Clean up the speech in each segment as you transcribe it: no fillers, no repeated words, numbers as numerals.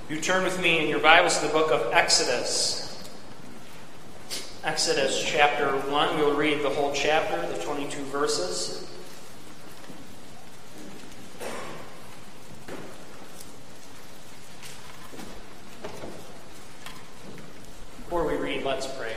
You turn with me in your Bibles to the book of Exodus. Exodus chapter 1. We'll read the whole chapter, the 22 verses. Before we read, let's pray.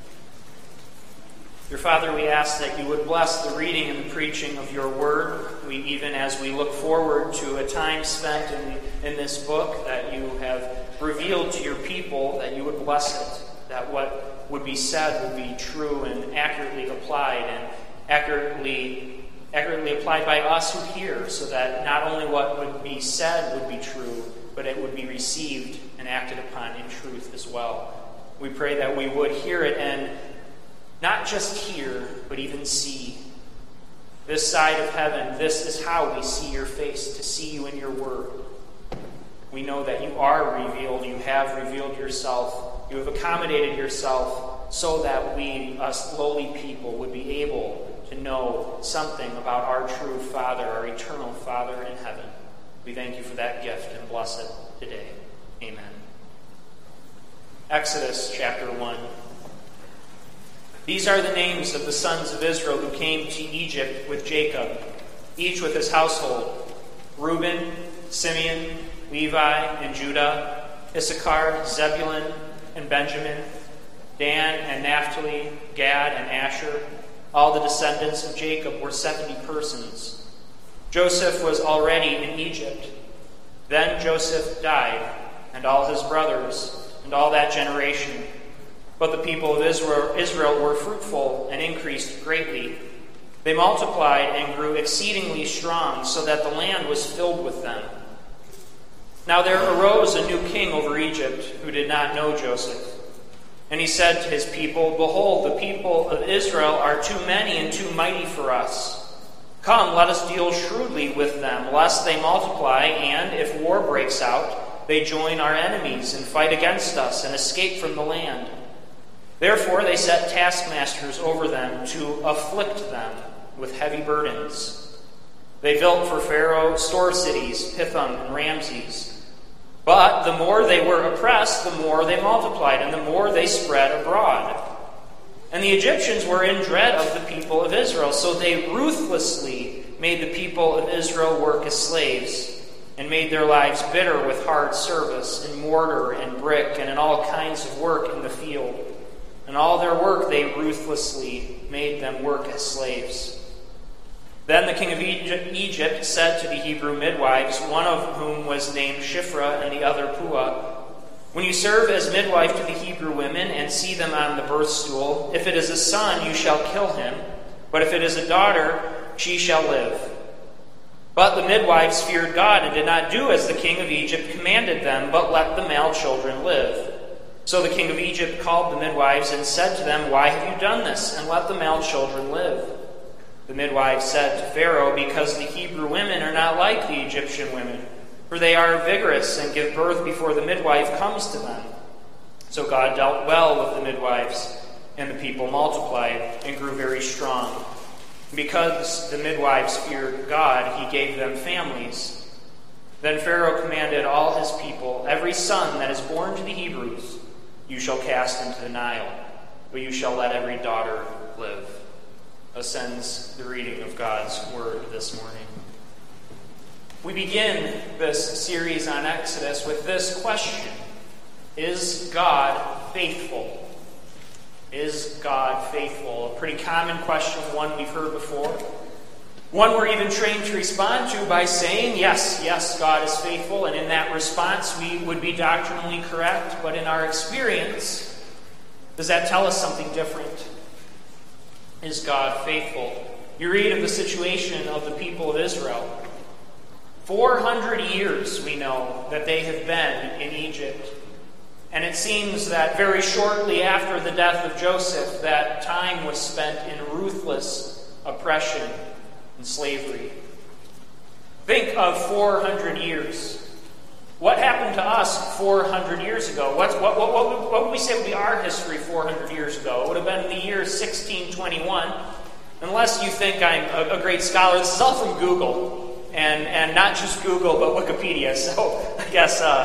Dear Father, we ask that you would bless the reading and the preaching of your word. Even as we look forward to a time spent in this book that you have revealed to your people, that you would bless it, that what would be said would be true and accurately applied by us who hear, so that not only what would be said would be true, but it would be received and acted upon in truth as well. We pray that we would hear it and not just hear, but even see. This side of heaven, this is how we see your face, to see you in your word. We know that you are revealed, you have revealed yourself, you have accommodated yourself so that we, us lowly people, would be able to know something about our true Father, our eternal Father in heaven. We thank you for that gift and bless it today. Amen. Exodus chapter 1. These are the names of the sons of Israel who came to Egypt with Jacob, each with his household: Reuben, Simeon, Levi, and Judah, Issachar, Zebulun, and Benjamin, Dan and Naphtali, Gad and Asher. All the descendants of Jacob were 70 persons. Joseph was already in Egypt. Then Joseph died, and all his brothers, and all that generation. But the people of Israel were fruitful and increased greatly. They multiplied and grew exceedingly strong, so that the land was filled with them. Now there arose a new king over Egypt who did not know Joseph. And he said to his people, "Behold, the people of Israel are too many and too mighty for us. Come, let us deal shrewdly with them, lest they multiply, and if war breaks out, they join our enemies and fight against us and escape from the land." Therefore they set taskmasters over them to afflict them with heavy burdens. They built for Pharaoh store cities, Pithom and Ramses. But the more they were oppressed, the more they multiplied, and the more they spread abroad. And the Egyptians were in dread of the people of Israel, so they ruthlessly made the people of Israel work as slaves, and made their lives bitter with hard service in mortar and brick and in all kinds of work in the field. And all their work they ruthlessly made them work as slaves. Then the king of Egypt said to the Hebrew midwives, one of whom was named Shiphrah and the other Puah, "When you serve as midwife to the Hebrew women and see them on the birth stool, if it is a son, you shall kill him, but if it is a daughter, she shall live." But the midwives feared God and did not do as the king of Egypt commanded them, but let the male children live. So the king of Egypt called the midwives and said to them, "Why have you done this, and let the male children live?" The midwives said to Pharaoh, "Because the Hebrew women are not like the Egyptian women, for they are vigorous and give birth before the midwife comes to them." So God dealt well with the midwives, and the people multiplied and grew very strong. Because the midwives feared God, he gave them families. Then Pharaoh commanded all his people, "Every son that is born to the Hebrews you shall cast into the Nile, but you shall let every daughter live." Thus ends the reading of God's word this morning. We begin this series on Exodus with this question: is God faithful? Is God faithful? A pretty common question, one we've heard before. One we're even trained to respond to by saying, yes, God is faithful, and in that response we would be doctrinally correct. But in our experience, does that tell us something different? Is God faithful? You read of the situation of the people of Israel. 400 years we know that they have been in Egypt. And it seems that very shortly after the death of Joseph, that time was spent in ruthless oppression and slavery. Think of 400 years. What happened to us 400 years ago? What would we say would be our history 400 years ago? It would have been in the year 1621. Unless you think I'm a great scholar, this is all from Google. And not just Google, but Wikipedia. So I guess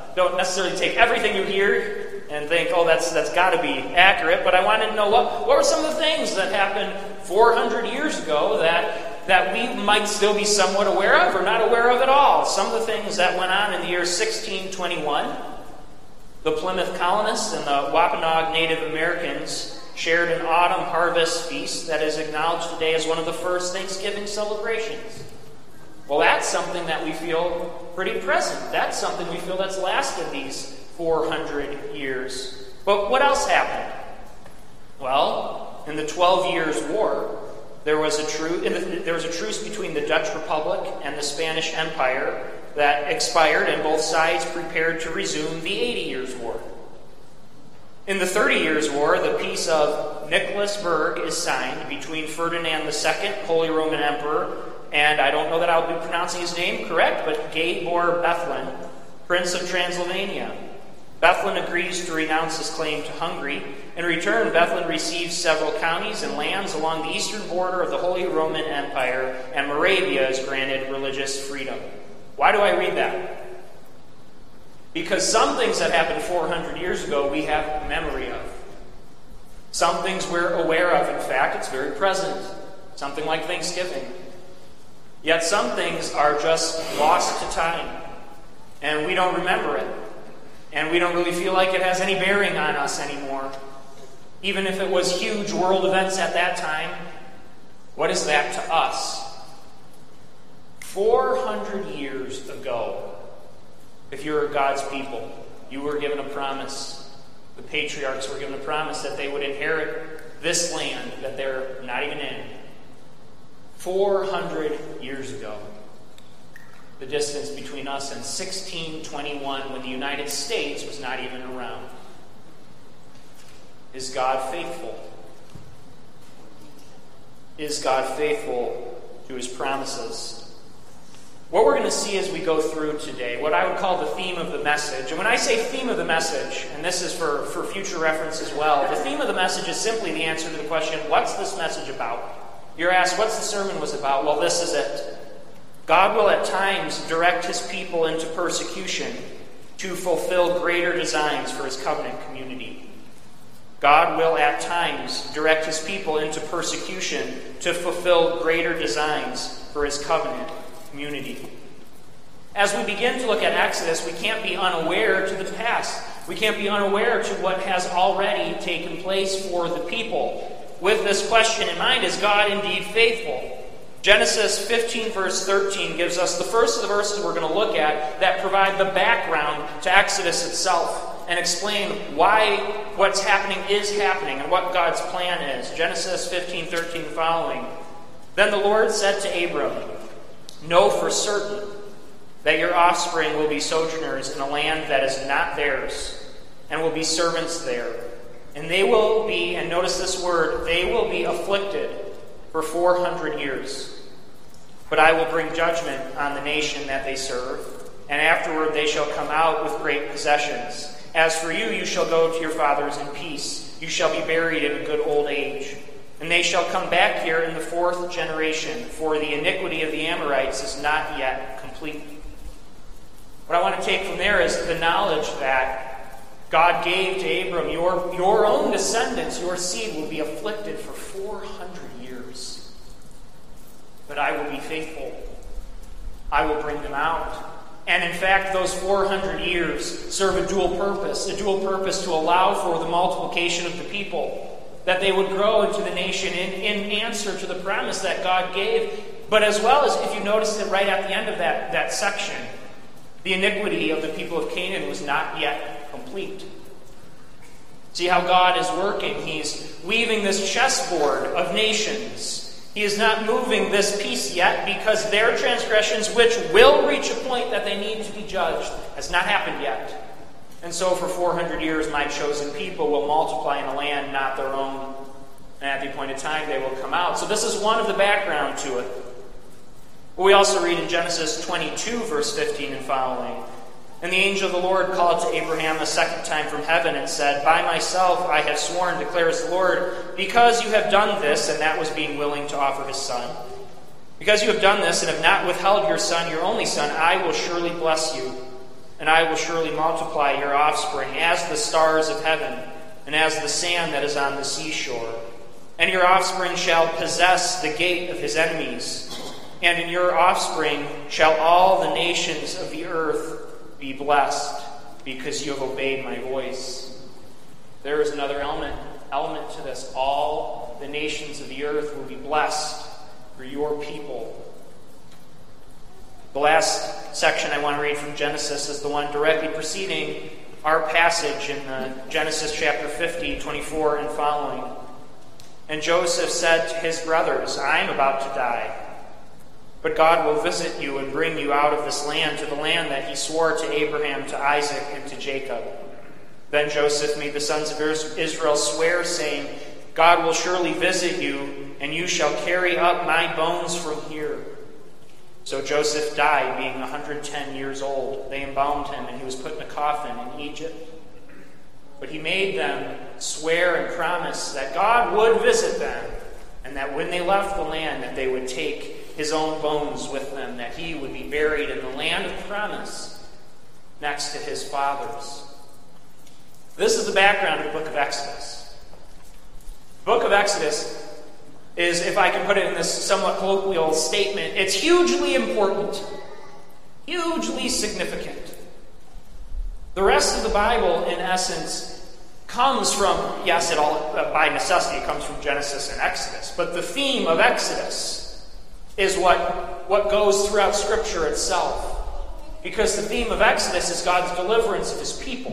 don't necessarily take everything you hear and think, oh, that's got to be accurate. But I wanted to know what were some of the things that happened 400 years ago that we might still be somewhat aware of or not aware of at all. Some of the things that went on in the year 1621. The Plymouth colonists and the Wampanoag Native Americans shared an autumn harvest feast that is acknowledged today as one of the first Thanksgiving celebrations. Well, that's something that we feel pretty present. That's something we feel that's lasted these 400 years. But what else happened? Well, in the 12 Years' War, there was a truce between the Dutch Republic and the Spanish Empire that expired, and both sides prepared to resume the 80 Years' War. In the 30 Years' War, the Peace of Nicholasburg is signed between Ferdinand II, Holy Roman Emperor, and I don't know that I'll be pronouncing his name correct, but Gábor Bethlen, Prince of Transylvania. Bethlen agrees to renounce his claim to Hungary. In return, Bethlen receives several counties and lands along the eastern border of the Holy Roman Empire, and Moravia is granted religious freedom. Why do I read that? Because some things that happened 400 years ago we have memory of. Some things we're aware of. In fact, it's very present. Something like Thanksgiving. Yet some things are just lost to time, and we don't remember it. And we don't really feel like it has any bearing on us anymore. Even if it was huge world events at that time, what is that to us? 400 years ago, if you're God's people, you were given a promise. The patriarchs were given a promise that they would inherit this land that they're not even in. 400 years ago. The distance between us and 1621, when the United States was not even around. Is God faithful? Is God faithful to his promises? What we're going to see as we go through today, what I would call the theme of the message. And when I say theme of the message, and this is for future reference as well, the theme of the message is simply the answer to the question, what's this message about? You're asked, what's the sermon was about? Well, this is it. God will at times direct his people into persecution to fulfill greater designs for his covenant community. God will at times direct his people into persecution to fulfill greater designs for his covenant community. As we begin to look at Exodus, we can't be unaware to the past. We can't be unaware to what has already taken place for the people. With this question in mind, is God indeed faithful? Genesis 15 verse 13 gives us the first of the verses we're going to look at that provide the background to Exodus itself and explain why what's happening is happening and what God's plan is. Genesis 15:13 following. Then the Lord said to Abram, "Know for certain that your offspring will be sojourners in a land that is not theirs, and will be servants there. And they will be," and notice this word, "they will be afflicted for 400 years. But I will bring judgment on the nation that they serve, and afterward they shall come out with great possessions. As for you, you shall go to your fathers in peace. You shall be buried in a good old age. And they shall come back here in the 4th generation, for the iniquity of the Amorites is not yet complete." What I want to take from there is the knowledge that God gave to Abram, your own descendants, your seed will be afflicted for 400 years. But I will be faithful. I will bring them out. And in fact, those 400 years serve a dual purpose to allow for the multiplication of the people, that they would grow into the nation in answer to the promise that God gave. But as well as, if you notice it right at the end of that section, the iniquity of the people of Canaan was not yet complete. See how God is working. He's weaving this chessboard of nations. He is not moving this piece yet because their transgressions, which will reach a point that they need to be judged, has not happened yet. And so for 400 years, my chosen people will multiply in a land not their own. And at the appointed time, they will come out. So this is one of the background to it. We also read in Genesis 22, verse 15 and following. "And the angel of the Lord called to Abraham the second time from heaven and said, By myself I have sworn, declares the Lord, because you have done this," and that was being willing to offer his son, "because you have done this and have not withheld your son, your only son, I will surely bless you. and I will surely multiply your offspring as the stars of heaven, and as the sand that is on the seashore. And your offspring shall possess the gate of his enemies, and in your offspring shall all the nations of the earth be blessed, because you have obeyed my voice. There is another element to this. All the nations of the earth will be blessed through your people. The last section I want to read from Genesis is the one directly preceding our passage in Genesis chapter 50, 24 and following. And Joseph said to his brothers, I am about to die, but God will visit you and bring you out of this land to the land that he swore to Abraham, to Isaac, and to Jacob. Then Joseph made the sons of Israel swear, saying, God will surely visit you, and you shall carry up my bones from here. So Joseph died, being 110 years old. They embalmed him, and he was put in a coffin in Egypt. But he made them swear and promise that God would visit them, and that when they left the land, that they would take his own bones with them, that he would be buried in the land of promise next to his fathers. This is the background of the book of Exodus. The book of Exodus is, if I can put it in this somewhat colloquial statement, it's hugely important, hugely significant. The rest of the Bible, in essence, comes from, yes, it all by necessity, it comes from Genesis and Exodus, but the theme of Exodus is what goes throughout Scripture itself, because the theme of Exodus is God's deliverance of his people.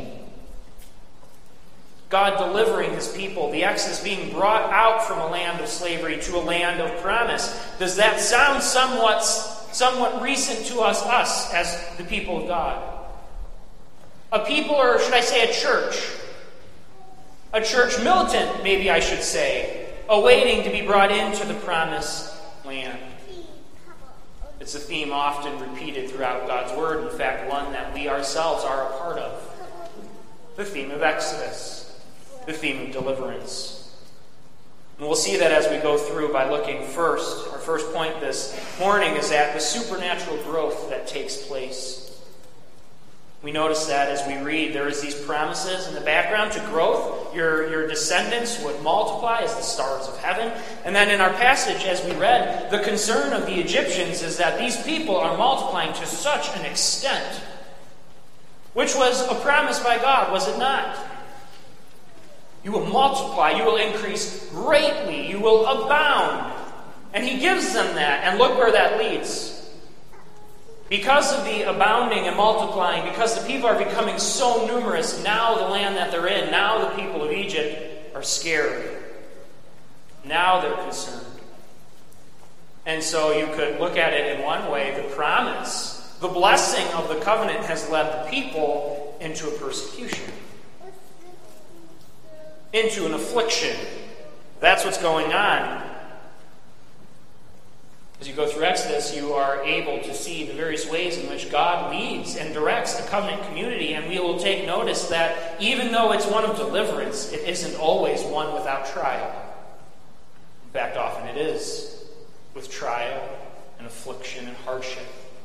God delivering his people, the Exodus being brought out from a land of slavery to a land of promise. Does that sound somewhat recent to us as the people of God? A people, or should I say a church? A church militant, maybe I should say, awaiting to be brought into the promised land. It's a theme often repeated throughout God's Word, in fact, one that we ourselves are a part of. The theme of Exodus. The theme of deliverance. And we'll see that as we go through by looking first. Our first point this morning is at the supernatural growth that takes place. We notice that as we read, there is these promises in the background to growth. Your descendants would multiply as the stars of heaven. And then in our passage, as we read, the concern of the Egyptians is that these people are multiplying to such an extent, which was a promise by God, was it not? You will multiply, you will increase greatly, you will abound. And he gives them that, and look where that leads. Because of the abounding and multiplying, because the people are becoming so numerous, now the land that they're in, now the people of Egypt are scared. Now they're concerned. And so you could look at it in one way, the promise, the blessing of the covenant has led the people into a persecution, into an affliction. That's what's going on. As you go through Exodus, you are able to see the various ways in which God leads and directs the covenant community, and we will take notice that even though it's one of deliverance, it isn't always one without trial. In fact, often it is, with trial and affliction and hardship.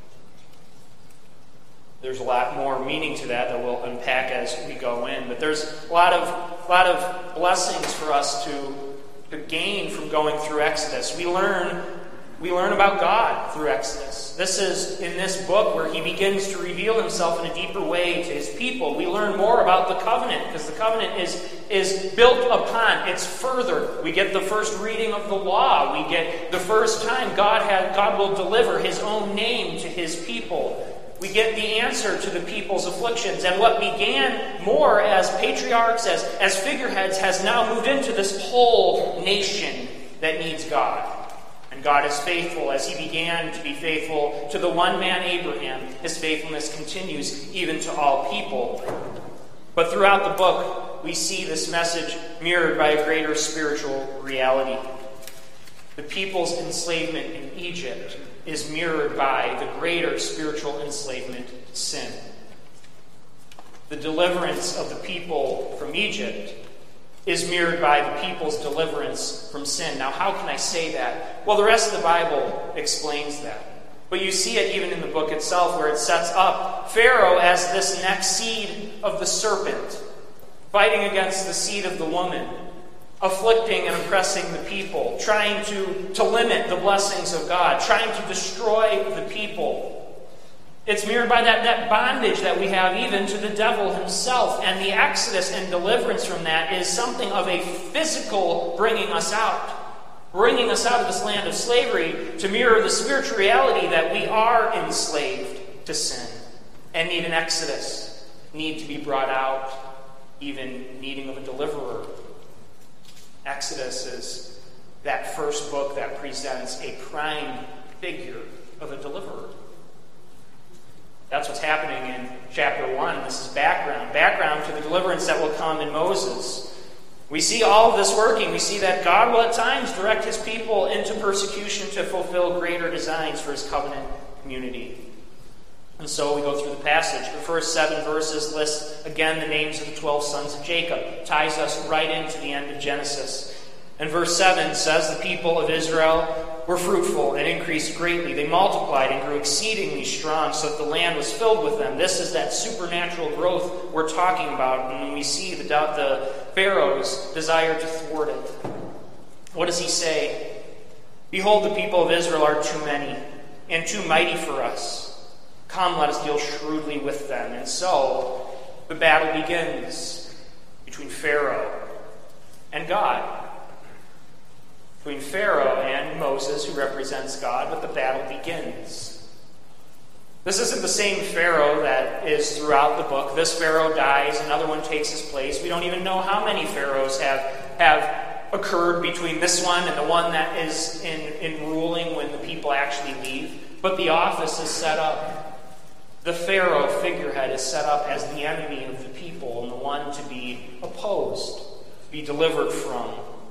There's a lot more meaning to that we'll unpack as we go in. But there's a lot of blessings for us to gain from going through Exodus. We learn about God through Exodus. This is in this book where he begins to reveal himself in a deeper way to his people. We learn more about the covenant, because the covenant is built upon, it's further. We get the first reading of the law. We get the first time God will deliver his own name to his people. We get the answer to the people's afflictions. And what began more as patriarchs, as figureheads, has now moved into this whole nation that needs God. And God is faithful. As he began to be faithful to the one man Abraham, his faithfulness continues even to all people. But throughout the book, we see this message mirrored by a greater spiritual reality. The people's enslavement in Egypt is mirrored by the greater spiritual enslavement, sin. The deliverance of the people from Egypt is mirrored by the people's deliverance from sin. Now, how can I say that? Well, the rest of the Bible explains that. But you see it even in the book itself, where it sets up Pharaoh as this next seed of the serpent, fighting against the seed of the woman, afflicting and oppressing the people, trying to limit the blessings of God, trying to destroy the people. It's mirrored by that bondage that we have even to the devil himself. And the exodus and deliverance from that is something of a physical bringing us out of this land of slavery to mirror the spiritual reality that we are enslaved to sin and need an exodus, need to be brought out, even needing of a deliverer. Exodus is that first book that presents a prime figure of a deliverer. That's what's happening in chapter 1. This is background to the deliverance that will come in Moses. We see all of this working. We see that God will at times direct his people into persecution to fulfill greater designs for his covenant community. And so we go through the passage. The first 7 verses list again the names of the 12 sons of Jacob. Ties us right into the end of Genesis. And verse 7 says the people of Israel were fruitful and increased greatly. They multiplied and grew exceedingly strong, so that the land was filled with them. This is that supernatural growth we're talking about, and we see the Pharaoh's desire to thwart it. What does he say? Behold, the people of Israel are too many and too mighty for us. Come, let us deal shrewdly with them. And so the battle begins between Pharaoh and God. Between Pharaoh and Moses, who represents God, but the battle begins. This isn't the same Pharaoh that is throughout the book. This Pharaoh dies, another one takes his place. We don't even know how many Pharaohs have occurred between this one and the one that is in ruling when the people actually leave. But the office is set up. The Pharaoh figurehead is set up as the enemy of the people and the one to be opposed, to be delivered from.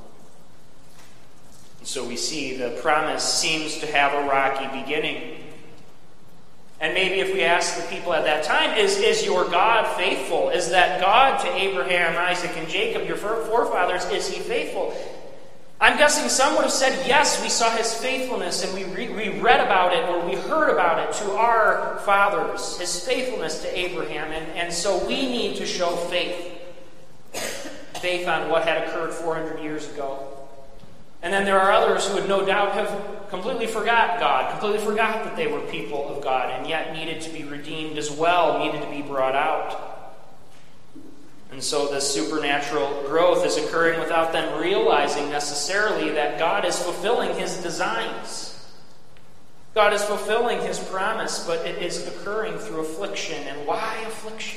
And so we see the promise seems to have a rocky beginning. And maybe if we ask the people at that time, is your God faithful? Is that God to Abraham, Isaac, and Jacob, your forefathers, is he faithful? I'm guessing some would have said, yes, we saw his faithfulness and we read about it or we heard about it to our fathers, his faithfulness to Abraham. And so we need to show faith. Faith on what had occurred 400 years ago. And then there are others who would no doubt have completely forgot God, completely forgot that they were people of God, and yet needed to be redeemed as well, needed to be brought out. And so this supernatural growth is occurring without them realizing necessarily that God is fulfilling his designs. God is fulfilling his promise, but it is occurring through affliction. And why affliction?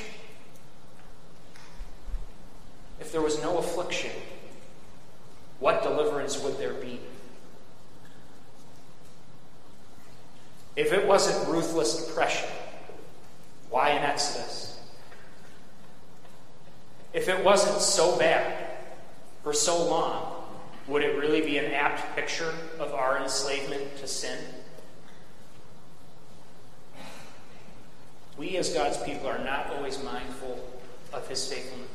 If there was no affliction, what deliverance would there be? If it wasn't ruthless oppression, why an exodus? If it wasn't so bad for so long, would it really be an apt picture of our enslavement to sin? We as God's people are not always mindful of his faithfulness.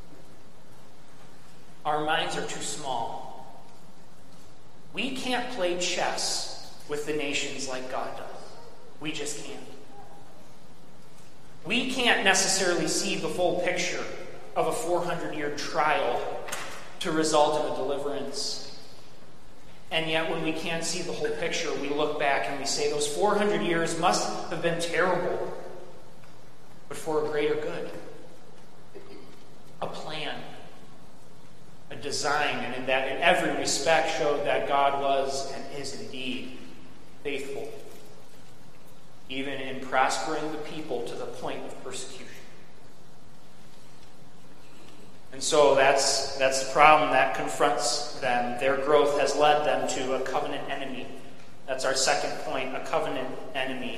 Our minds are too small. We can't play chess with the nations like God does. We just can't. We can't necessarily see the full picture of a 400-year trial to result in a deliverance. And yet when we can't see the whole picture, we look back and we say those 400 years must have been terrible, but for a greater good. A plan. A design, and in every respect showed that God was and is indeed faithful, even in prospering the people to the point of persecution. And so that's the problem that confronts them. Their growth has led them to a covenant enemy. That's our second point, a covenant enemy.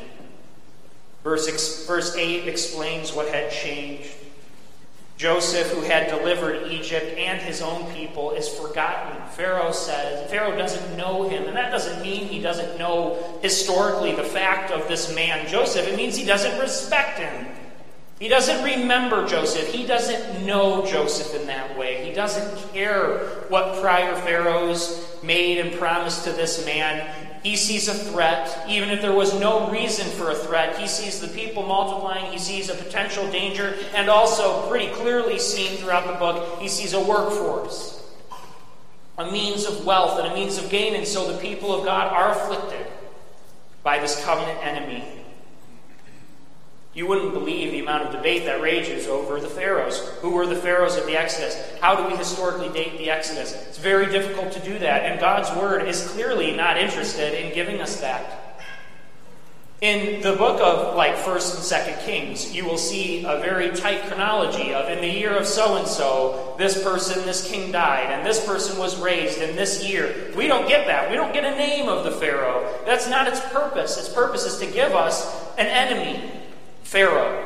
Verse 8 explains what had changed. Joseph, who had delivered Egypt and his own people, is forgotten. Pharaoh doesn't know him. And that doesn't mean he doesn't know historically the fact of this man, Joseph. It means he doesn't respect him. He doesn't remember Joseph. He doesn't know Joseph in that way. He doesn't care what prior pharaohs made and promised to this man. he sees a threat, even if there was no reason for a threat. He sees the people multiplying. He sees a potential danger. And also, pretty clearly seen throughout the book, he sees a workforce, a means of wealth and a means of gain. And so the people of God are afflicted by this covenant enemy. You wouldn't believe the amount of debate that rages over the pharaohs. Who were the pharaohs of the Exodus? How do we historically date the Exodus? It's very difficult to do that, and God's word is clearly not interested in giving us that. In the book of 1st and 2nd Kings, you will see a very tight chronology of, in the year of so-and-so, this king died, and this person was raised in this year. We don't get that. We don't get a name of the pharaoh. That's not its purpose. Its purpose is to give us an enemy. Pharaoh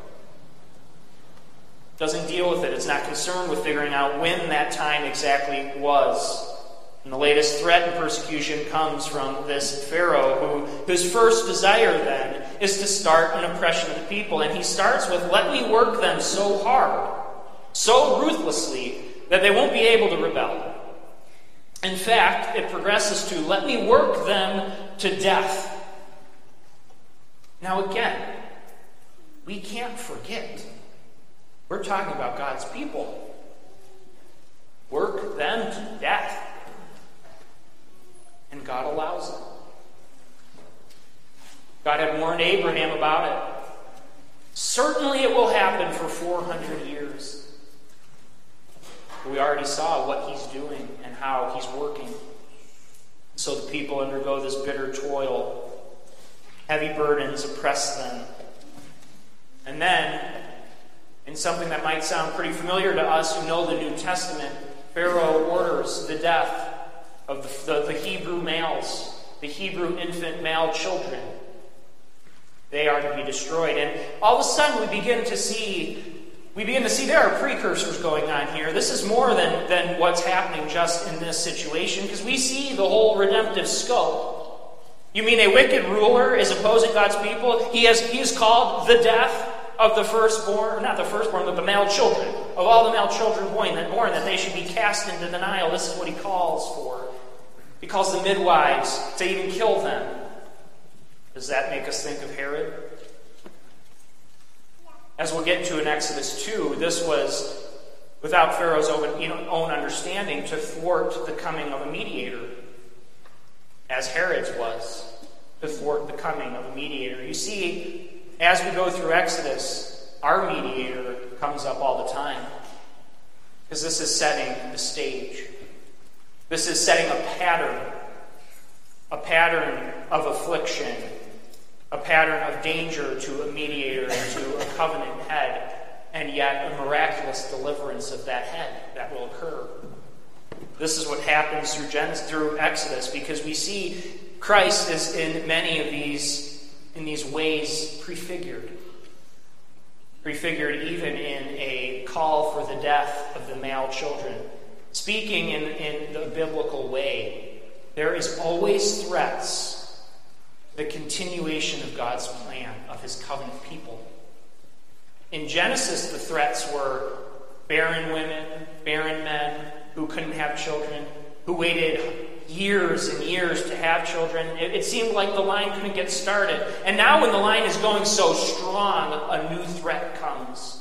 doesn't deal with it. It's not concerned with figuring out when that time exactly was. And the latest threat and persecution comes from this Pharaoh, whose first desire then is to start an oppression of the people. And he starts with, let me work them so hard, so ruthlessly, that they won't be able to rebel. In fact, it progresses to, let me work them to death. Now again, we can't forget, we're talking about God's people. Work them to death. And God allows it. God had warned Abraham about it. Certainly it will happen for 400 years. But we already saw what he's doing and how he's working. So the people undergo this bitter toil. Heavy burdens oppress them. And then, in something that might sound pretty familiar to us who know the New Testament, Pharaoh orders the death of the Hebrew males, the Hebrew infant male children. They are to be destroyed. And all of a sudden we begin to see there are precursors going on here. This is more than what's happening just in this situation, because we see the whole redemptive scope. You mean a wicked ruler is opposing God's people? He is called the death of the firstborn, not the firstborn, but the male children. Of all the male children born, that they should be cast into the Nile. This is what he calls for. He calls the midwives to even kill them. Does that make us think of Herod? As we'll get to in Exodus 2, this was, without Pharaoh's own understanding, to thwart the coming of a mediator, as Herod's was, to thwart the coming of a mediator. You see, as we go through Exodus, our mediator comes up all the time, because this is setting the stage. This is setting a pattern of affliction, a pattern of danger to a mediator and to a covenant head, and yet a miraculous deliverance of that head that will occur. This is what happens through Exodus, because we see Christ is in many of these ways prefigured even in a call for the death of the male children. Speaking in the biblical way, there is always threats, the continuation of God's plan of his covenant people. In Genesis, the threats were barren women, barren men who couldn't have children, who waited years and years to have children. It seemed like the line couldn't get started. And now when the line is going so strong, a new threat comes.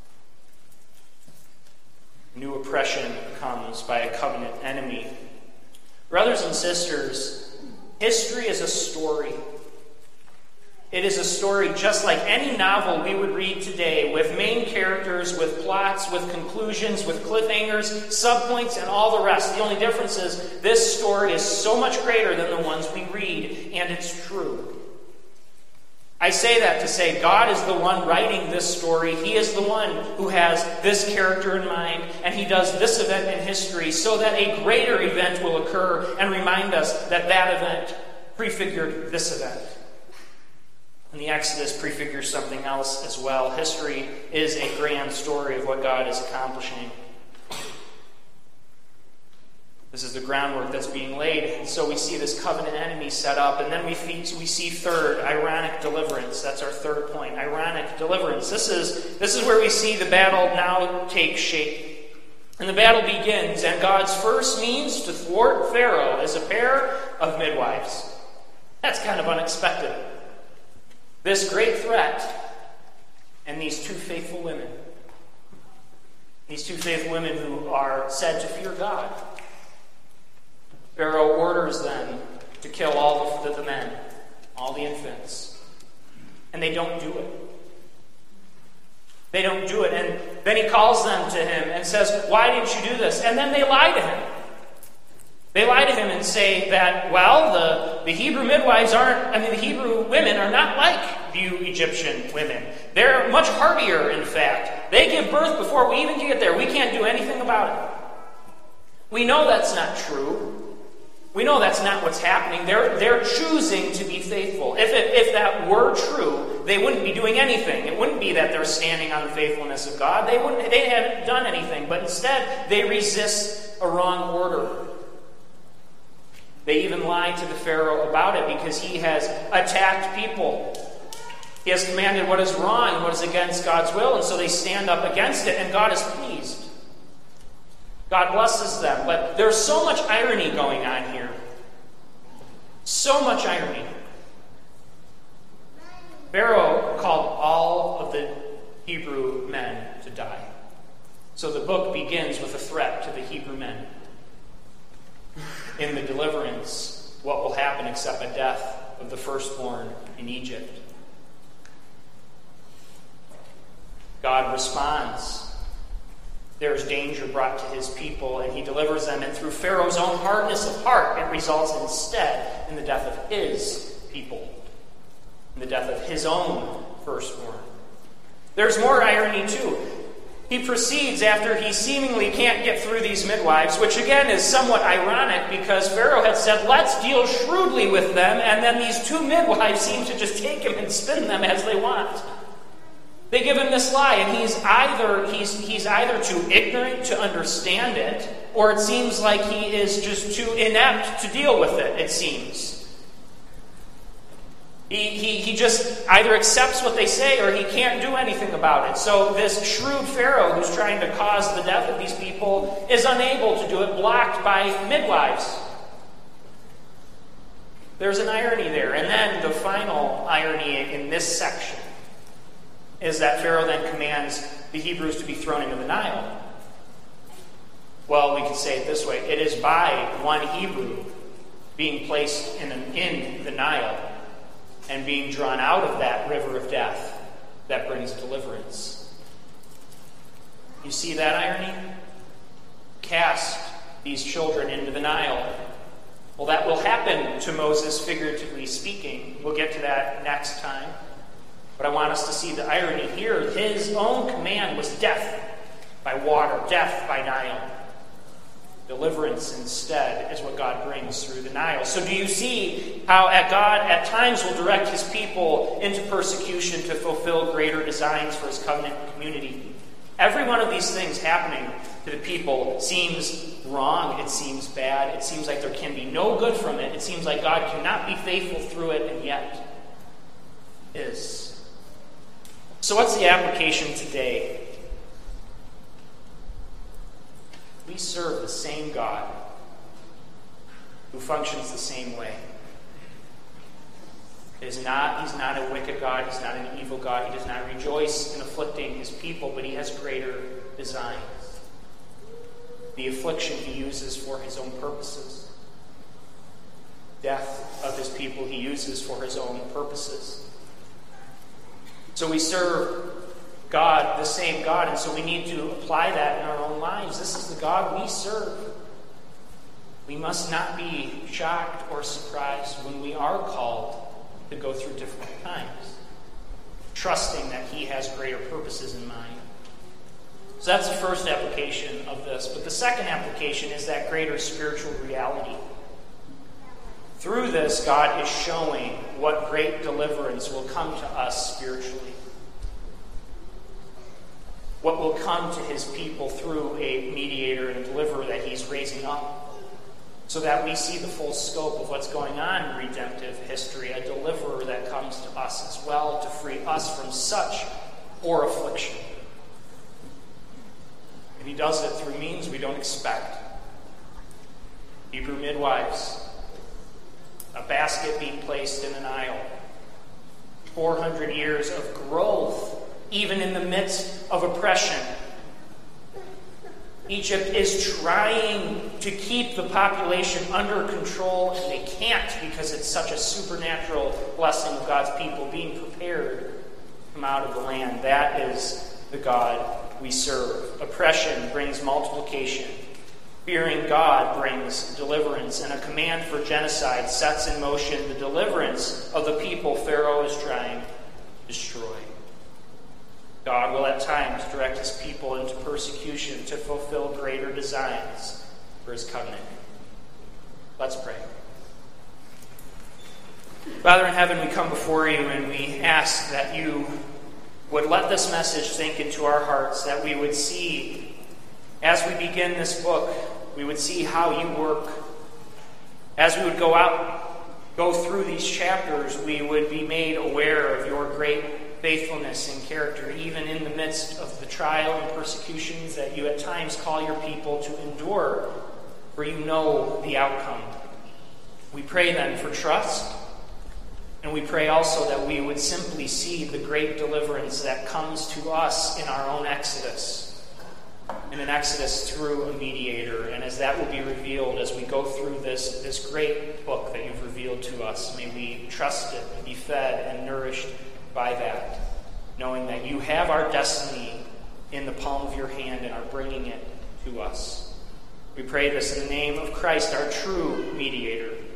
New oppression comes by a covenant enemy. Brothers and sisters, history is a story. It is a story just like any novel we would read today, with main characters, with plots, with conclusions, with cliffhangers, subpoints, and all the rest. The only difference is this story is so much greater than the ones we read, and it's true. I say that to say God is the one writing this story. He is the one who has this character in mind, and he does this event in history so that a greater event will occur and remind us that that event prefigured this event. And the Exodus prefigures something else as well. History is a grand story of what God is accomplishing. This is the groundwork that's being laid. And so we see this covenant enemy set up. And then we see third, ironic deliverance. That's our third point, ironic deliverance. This is where we see the battle now take shape. And the battle begins. And God's first means to thwart Pharaoh is a pair of midwives. That's kind of unexpected. This great threat and these two faithful women. These two faithful women who are said to fear God. Pharaoh orders them to kill all the men, all the infants. And they don't do it. They don't do it. And then he calls them to him and says, why didn't you do this? And then they lie to him. They lie to him and say that, well, the Hebrew the Hebrew women are not like you Egyptian women. They're much hardier, in fact. They give birth before we even get there. We can't do anything about it. We know that's not true. We know that's not what's happening. They're choosing to be faithful. If that were true, they wouldn't be doing anything. It wouldn't be that they're standing on the faithfulness of God. They haven't done anything. But instead, they resist a wrong order. They even lie to the Pharaoh about it because he has attacked people. He has commanded what is wrong and what is against God's will, and so they stand up against it, and God is pleased. God blesses them. But there's so much irony going on here. So much irony. Pharaoh called all of the Hebrew men to die. So the book begins with a threat to the Hebrew men. In the deliverance, what will happen except a death of the firstborn in Egypt? God responds. There is danger brought to his people, and he delivers them. And through Pharaoh's own hardness of heart, it results instead in the death of his people, in the death of his own firstborn. There's more irony, too. He proceeds after he seemingly can't get through these midwives, which again is somewhat ironic because Pharaoh had said, let's deal shrewdly with them, and then these two midwives seem to just take him and spin them as they want. They give him this lie, and he's either too ignorant to understand it, or it seems like he is just too inept to deal with it, it seems. He just either accepts what they say or he can't do anything about it. So this shrewd Pharaoh who's trying to cause the death of these people is unable to do it, blocked by midwives. There's an irony there. And then the final irony in this section is that Pharaoh then commands the Hebrews to be thrown into the Nile. Well, we could say it this way. It is by one Hebrew being placed in the Nile and being drawn out of that river of death that brings deliverance. You see that irony? Cast these children into the Nile. Well, that will happen to Moses, figuratively speaking. We'll get to that next time. But I want us to see the irony here. His own command was death by water, death by Nile. Deliverance instead is what God brings through the Nile. So do you see how God at times will direct his people into persecution to fulfill greater designs for his covenant community? Every one of these things happening to the people seems wrong. It seems bad. It seems like there can be no good from it. It seems like God cannot be faithful through it, and yet is. So what's the application today? We serve the same God who functions the same way. He's not a wicked God. He's not an evil God. He does not rejoice in afflicting his people, but he has greater designs. The affliction he uses for his own purposes. Death of his people he uses for his own purposes. So we serve God, the same God, and so we need to apply that in our own lives. This is the God we serve. We must not be shocked or surprised when we are called to go through difficult times, trusting that he has greater purposes in mind. So that's the first application of this. But the second application is that greater spiritual reality. Through this, God is showing what great deliverance will come to us spiritually. What will come to his people through a mediator and a deliverer that he's raising up, so that we see the full scope of what's going on in redemptive history, a deliverer that comes to us as well to free us from such poor affliction. And he does it through means we don't expect. Hebrew midwives, a basket being placed in an aisle. 400 years of growth, even in the midst of oppression. Egypt is trying to keep the population under control, and they can't because it's such a supernatural blessing of God's people being prepared to come out of the land. That is the God we serve. Oppression brings multiplication. Fearing God brings deliverance, and a command for genocide sets in motion the deliverance of the people Pharaoh is trying to destroy. God will at times direct his people into persecution to fulfill greater designs for his covenant. Let's pray. Father in heaven, we come before you and we ask that you would let this message sink into our hearts, that we would see, as we begin this book, we would see how you work. As we would go through these chapters, we would be made aware of your great faithfulness and character, even in the midst of the trial and persecutions that you at times call your people to endure, for you know the outcome. We pray then for trust, and we pray also that we would simply see the great deliverance that comes to us in our own exodus, in an exodus through a mediator. And as that will be revealed as we go through this great book that you've revealed to us, may we trust it and be fed and nourished by that, knowing that you have our destiny in the palm of your hand and are bringing it to us. We pray this in the name of Christ, our true mediator,